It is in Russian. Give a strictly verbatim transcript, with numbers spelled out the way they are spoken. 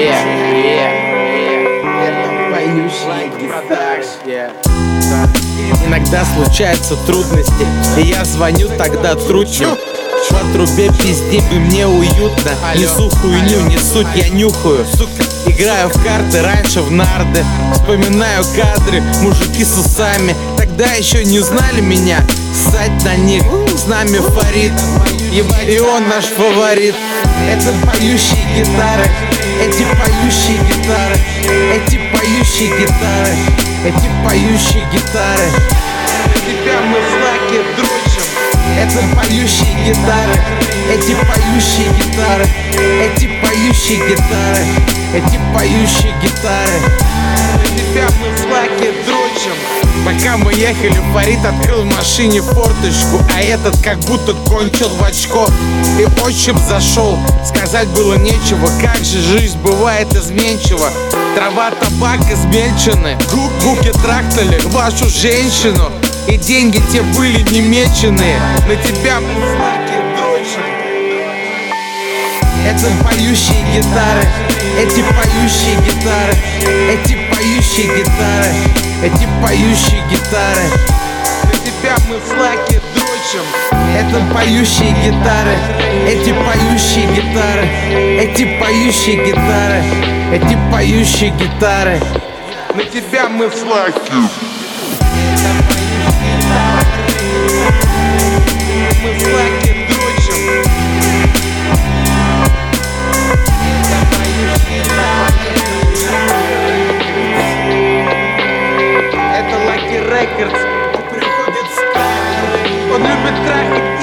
Yeah, yeah, это поющие гитары. Иногда случаются трудности, и я звоню тогда трутню. По трубе пизди бы мне уютно. Несу хуйню, не суть, я нюхаю. Играю в карты, раньше в нарды. Вспоминаю кадры, мужики с усами. Тогда еще не знали меня, ссать на них. С нами Фарид, и он наш фаворит. Это поющие гитары, эти поющие гитары, эти поющие гитары, эти поющие гитары. Тебя мы в лаке дрочим. Это поющие гитары, эти поющие гитары, эти поющие гитары, эти поющие гитары. Тебя мы в лаке дрочим. Пока мы ехали, Фарид открыл в машине форточку, а этот как будто кончил в очко. И отчим зашел, сказать было нечего. Как же жизнь бывает изменчива. Трава, табак измельчены, гуки трахнули вашу женщину. И деньги те были немеченные. На тебя мы в лаке дрочим. Это поющие гитары, эти поющие гитары, эти поющие гитары, эти поющие гитары. На тебя мы в лаке дрочим. Это поющие гитары, эти поющие гитары, эти поющие гитары, эти поющие гитары. На тебя мы в лаке. Мы в лаке дрочим. Это Lucky Records. Он приходит с камерой, он любит трафик.